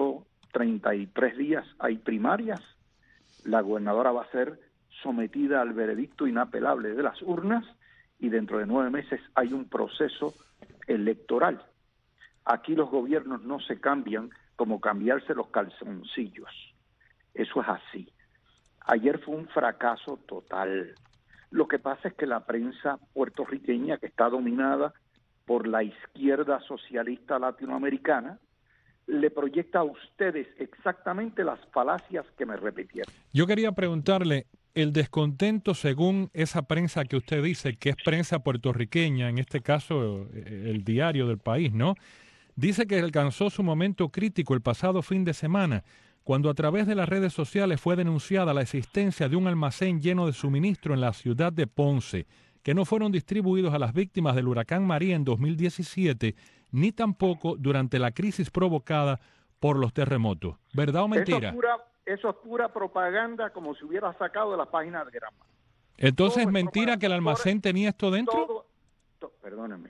133 días hay primarias. La gobernadora va a ser sometida al veredicto inapelable de las urnas y dentro de 9 meses hay un proceso electoral. Aquí los gobiernos no se cambian como cambiarse los calzoncillos. Eso es así. Ayer fue un fracaso total. Lo que pasa es que la prensa puertorriqueña, que está dominada por la izquierda socialista latinoamericana, le proyecta a ustedes exactamente las falacias que me repitieron. Yo quería preguntarle, el descontento según esa prensa que usted dice, que es prensa puertorriqueña, en este caso el Diario del País, ¿no? Dice que alcanzó su momento crítico el pasado fin de semana, cuando a través de las redes sociales fue denunciada la existencia de un almacén lleno de suministro en la ciudad de Ponce, que no fueron distribuidos a las víctimas del huracán María en 2017, ni tampoco durante la crisis provocada por los terremotos. ¿Verdad o mentira? Eso es pura propaganda, como si hubiera sacado de las páginas de Granma. Entonces, ¿es mentira que el almacén tenía esto dentro? Perdónenme.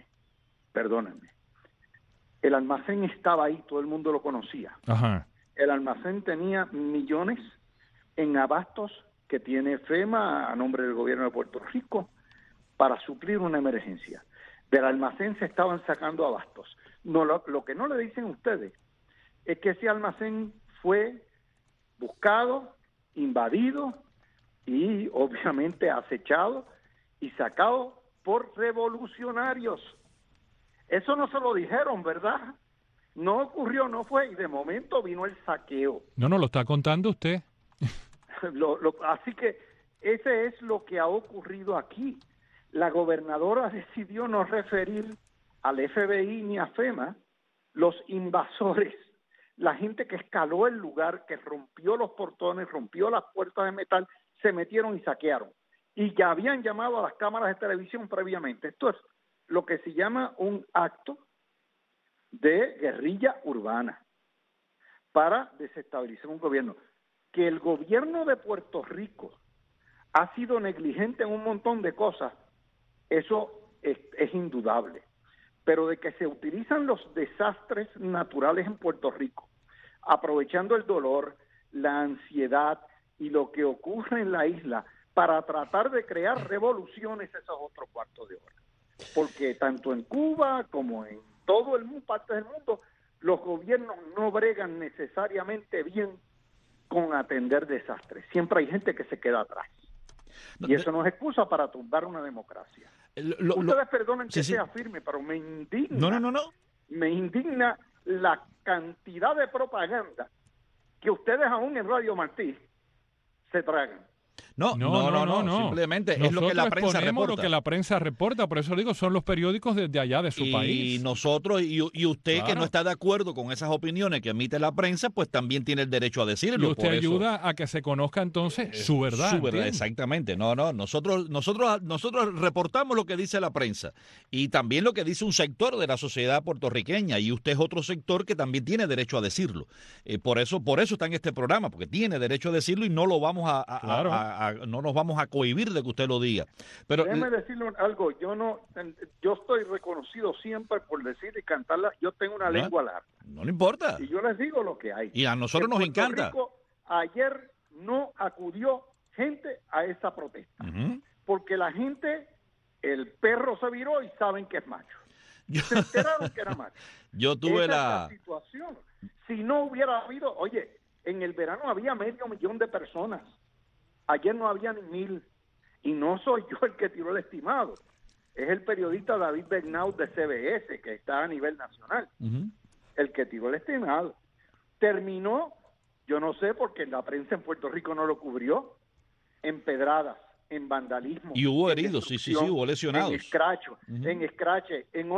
El almacén estaba ahí, todo el mundo lo conocía. Ajá. El almacén tenía millones en abastos que tiene FEMA a nombre del gobierno de Puerto Rico para suplir una emergencia. Del almacén se estaban sacando abastos. No, lo que no le dicen ustedes es que ese almacén fue buscado, invadido y obviamente acechado y sacado por revolucionarios. Eso no se lo dijeron, ¿verdad? No ocurrió, no fue, y de momento vino el saqueo. No, lo está contando usted. Así que ese es lo que ha ocurrido aquí. La gobernadora decidió no referir al FBI ni a FEMA, los invasores, la gente que escaló el lugar, que rompió los portones, rompió las puertas de metal, se metieron y saquearon. Y ya habían llamado a las cámaras de televisión previamente. Esto es lo que se llama un acto de guerrilla urbana para desestabilizar un gobierno. Que el gobierno de Puerto Rico ha sido negligente en un montón de cosas, eso es indudable. Pero de que se utilizan los desastres naturales en Puerto Rico, aprovechando el dolor, la ansiedad y lo que ocurre en la isla para tratar de crear revoluciones, eso es otro cuarto de hora. porque tanto en Cuba como en todo el mundo, partes del mundo, los gobiernos no bregan necesariamente bien con atender desastres. Siempre hay gente que se queda atrás. Y eso no es excusa para tumbar una democracia. Ustedes perdonen que sea firme, pero me indigna. No. Me indigna la cantidad de propaganda que ustedes aún en Radio Martí se tragan. No. Simplemente es lo que la prensa reporta. Lo que la prensa reporta, por eso digo, son los periódicos desde allá de su país. Y nosotros, y usted que no está de acuerdo con esas opiniones que emite la prensa, pues también tiene el derecho a decirlo. Y usted ayuda a que se conozca entonces su verdad. Su verdad, exactamente. Nosotros reportamos lo que dice la prensa y también lo que dice un sector de la sociedad puertorriqueña, y usted es otro sector que también tiene derecho a decirlo. Por eso está en este programa, porque tiene derecho a decirlo y no lo vamos no nos vamos a cohibir de que usted lo diga. Pero déjeme decirle algo, yo estoy reconocido siempre por decir y cantarla, yo tengo una lengua larga. No le importa. Y yo les digo lo que hay. Y a nosotros nos encanta. Rico, ayer no acudió gente a esa protesta, porque la gente, el perro se viró y saben que es macho. Se enteraron que era macho. Yo tuve Esa es la situación. Si no hubiera habido, en el verano había 500,000 de personas. Ayer no había ni 1,000, y no soy yo el que tiró el estimado, es el periodista David Bernaud de CBS, que está a nivel nacional, el que tiró el estimado. Terminó, yo no sé, porque la prensa en Puerto Rico no lo cubrió, en pedradas, en vandalismo. Y hubo heridos, sí, hubo lesionados. En escrache, en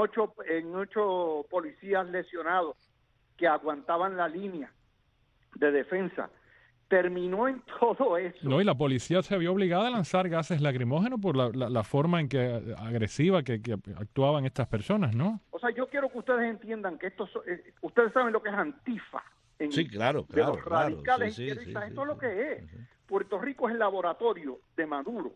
ocho policías lesionados que aguantaban la línea de defensa. Terminó en todo eso. No, y la policía se vio obligada a lanzar gases lacrimógenos por la forma en que agresiva que actuaban estas personas, ¿no? O sea, yo quiero que ustedes entiendan que ustedes saben lo que es Antifa. Sí, claro. De los radicales izquierdistas, esto es lo que es. Puerto Rico es el laboratorio de Maduro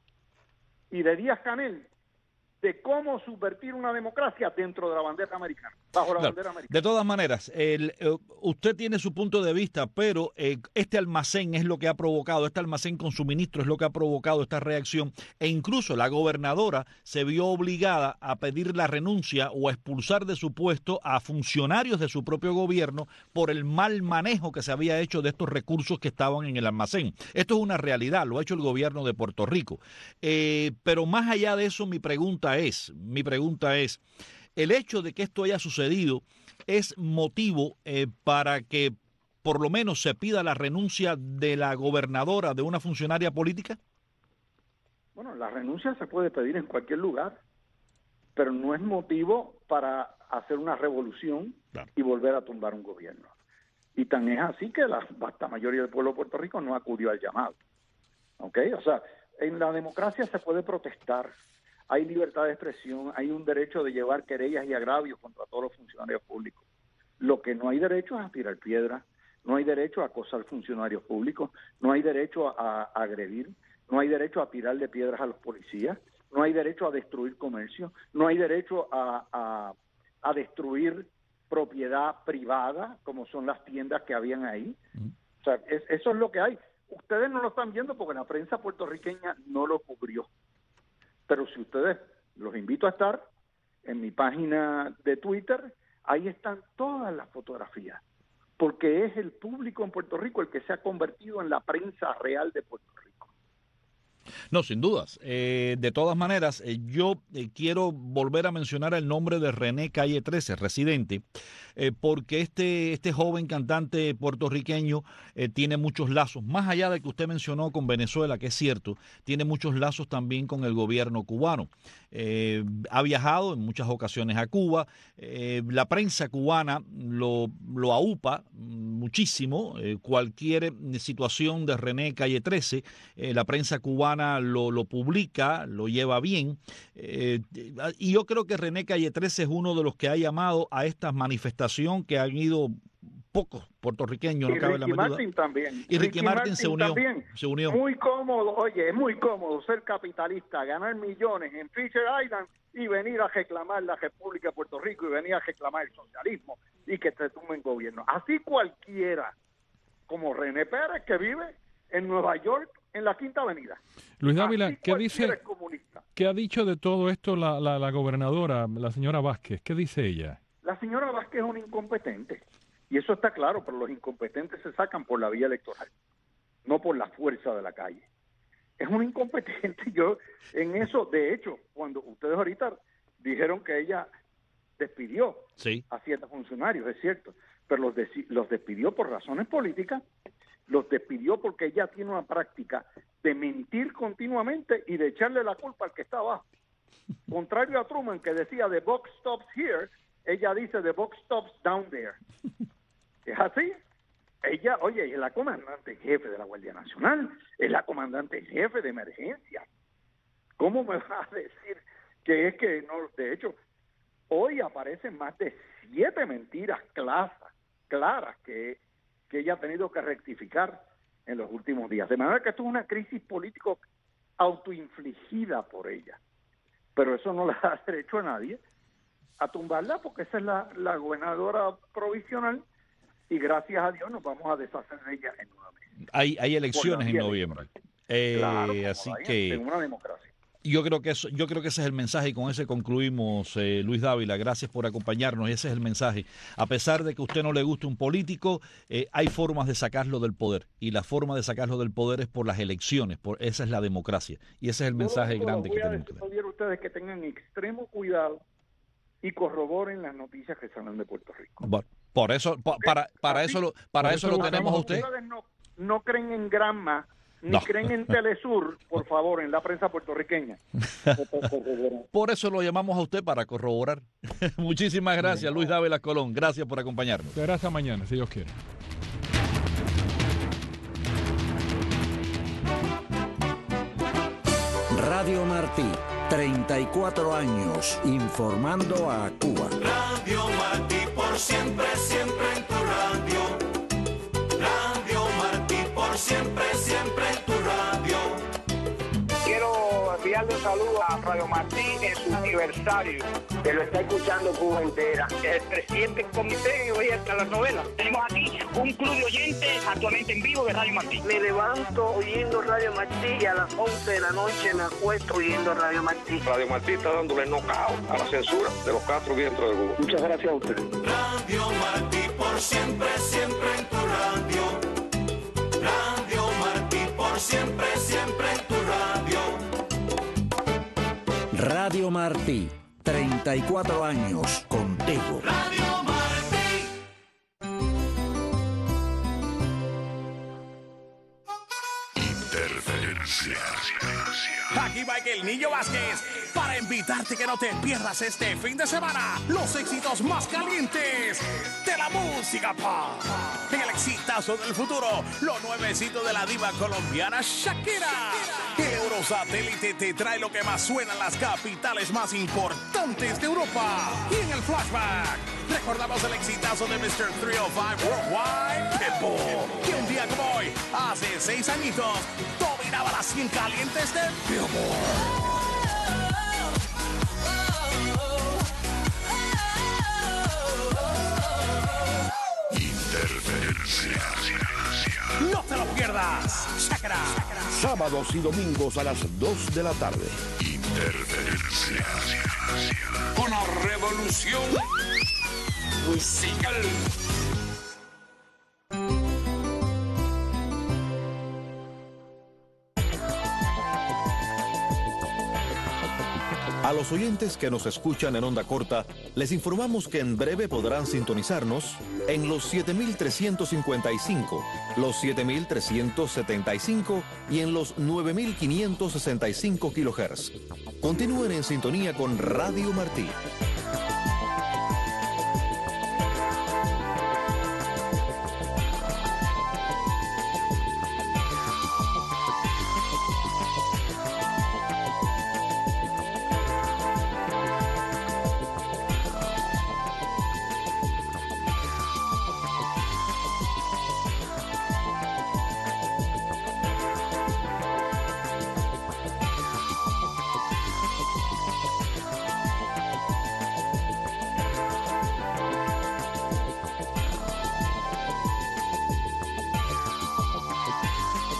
y de Díaz-Canel de cómo subvertir una democracia dentro de la bandera americana, bajo la bandera americana. De todas maneras, usted tiene su punto de vista, pero este almacén es lo que ha provocado, este almacén con suministro es lo que ha provocado esta reacción, e incluso la gobernadora se vio obligada a pedir la renuncia o a expulsar de su puesto a funcionarios de su propio gobierno por el mal manejo que se había hecho de estos recursos que estaban en el almacén. Esto es una realidad, lo ha hecho el gobierno de Puerto Rico. Pero más allá de eso, mi pregunta es, el hecho de que esto haya sucedido es motivo para que por lo menos se pida la renuncia de la gobernadora, de una funcionaria política. Bueno, la renuncia se puede pedir en cualquier lugar, pero no es motivo para hacer una revolución y volver a tumbar un gobierno. Y tan es así que la vasta mayoría del pueblo de Puerto Rico no acudió al llamado. ¿Ok? O sea, en la democracia se puede protestar, hay libertad de expresión, hay un derecho de llevar querellas y agravios contra todos los funcionarios públicos. Lo que no hay derecho es a tirar piedras, no hay derecho a acosar funcionarios públicos, no hay derecho a agredir, no hay derecho a tirarle piedras a los policías, no hay derecho a destruir comercio, no hay derecho a destruir propiedad privada, como son las tiendas que habían ahí. O sea, eso es lo que hay. Ustedes no lo están viendo porque la prensa puertorriqueña no lo cubrió. Pero si ustedes, los invito a estar en mi página de Twitter, ahí están todas las fotografías, porque es el público en Puerto Rico el que se ha convertido en la prensa real de Puerto Rico. No, sin dudas. De todas maneras, yo quiero volver a mencionar el nombre de René Calle 13, residente, porque este joven cantante puertorriqueño tiene muchos lazos, más allá de que usted mencionó con Venezuela, que es cierto, tiene muchos lazos también con el gobierno cubano. Ha viajado en muchas ocasiones a Cuba, la prensa cubana lo aupa muchísimo, cualquier situación de René Calle 13, la prensa cubana lo publica, lo lleva bien, y yo creo que René Calle 13 es uno de los que ha llamado a esta manifestación que han ido pocos puertorriqueños, no cabe la menor duda. Martin también. Y Ricky Martin se unió. Muy cómodo, es muy cómodo ser capitalista, ganar millones en Fisher Island y venir a reclamar la República de Puerto Rico y venir a reclamar el socialismo y que te tumben gobierno. Así cualquiera, como René Pérez, que vive en Nueva York en la Quinta Avenida. Luis Dávila, Así ¿qué dice? ¿Qué ha dicho de todo esto la gobernadora, la señora Vázquez? ¿Qué dice ella? La señora Vázquez es una incompetente, y eso está claro, pero los incompetentes se sacan por la vía electoral, no por la fuerza de la calle. Es un incompetente. Yo, en eso, de hecho, cuando ustedes ahorita dijeron que ella despidió a ciertos funcionarios, es cierto, pero los despidió por razones políticas, los despidió porque ella tiene una práctica de mentir continuamente y de echarle la culpa al que está abajo. Contrario a Truman, que decía the buck stops here, ella dice the buck stops down there. ¿Es así? Ella, oye, es la comandante jefe de la Guardia Nacional, es la comandante jefe de emergencia. ¿Cómo me va a decir que es que no? De hecho, hoy aparecen más de 7 mentiras claras que ella ha tenido que rectificar en los últimos días. De manera que esto es una crisis político autoinfligida por ella. Pero eso no le da derecho a nadie a tumbarla, porque esa es la gobernadora provisional, y gracias a Dios nos vamos a deshacer de ella en una vez. Hay elecciones en noviembre. Claro, así que en una democracia. Yo creo que ese es el mensaje, y con ese concluimos, Luis Dávila. Gracias por acompañarnos, y ese es el mensaje. A pesar de que a usted no le guste un político, hay formas de sacarlo del poder, y la forma de sacarlo del poder es por las elecciones, esa es la democracia, y ese es el mensaje grande que tenemos que dar. Voy a ustedes que tengan extremo cuidado y corroboren las noticias que salen de Puerto Rico. Bueno, por eso, para eso lo tenemos a usted. Ustedes no creen en Granma, ni creen en Telesur, por favor, en la prensa puertorriqueña. Por eso lo llamamos a usted, para corroborar. Muchísimas gracias, Luis Dávila Colón. Gracias por acompañarnos. Gracias, mañana, si Dios quiere. Radio Martí, 34 años informando a Cuba. Radio Martí, por siempre, siempre en tu radio. Radio Martí, por siempre, siempre en tu radio. Quiero enviarle un saludo a Radio Martí en su aniversario, que lo está escuchando Cuba entera. El presidente del comité oye hasta las novelas. Tenemos aquí un club de oyentes actualmente en vivo de Radio Martí. Me levanto oyendo Radio Martí y a las 11 de la noche me acuesto oyendo Radio Martí. Radio Martí está dándole knockout a la censura de los 4 vientos de Cuba. Muchas gracias a usted. Radio Martí, por siempre, siempre en tu radio. Radio Martí, por siempre, siempre en tu radio. Radio Martí, 34 años contigo. Radio Martí. Interferencia. Aquí Michael Niño Vázquez para invitarte que no te pierdas este fin de semana los éxitos más calientes de la música pop. En el exitazo del futuro, lo nuevecito de la diva colombiana Shakira. El Eurosatélite te trae lo que más suena en las capitales más importantes de Europa. Y en el flashback, recordamos el exitazo de Mr. 305 Worldwide, Pitbull, que un día como hoy, hace 6 añitos, dominaba las 100 calientes de Billboard. Interferencia. No te lo pierdas. Shakira. Sábados y domingos a las 2 de la tarde. Interferencia. Una revolución musical. A los oyentes que nos escuchan en onda corta, les informamos que en breve podrán sintonizarnos en los 7355, los 7375 y en los 9565 kHz. Continúen en sintonía con Radio Martí.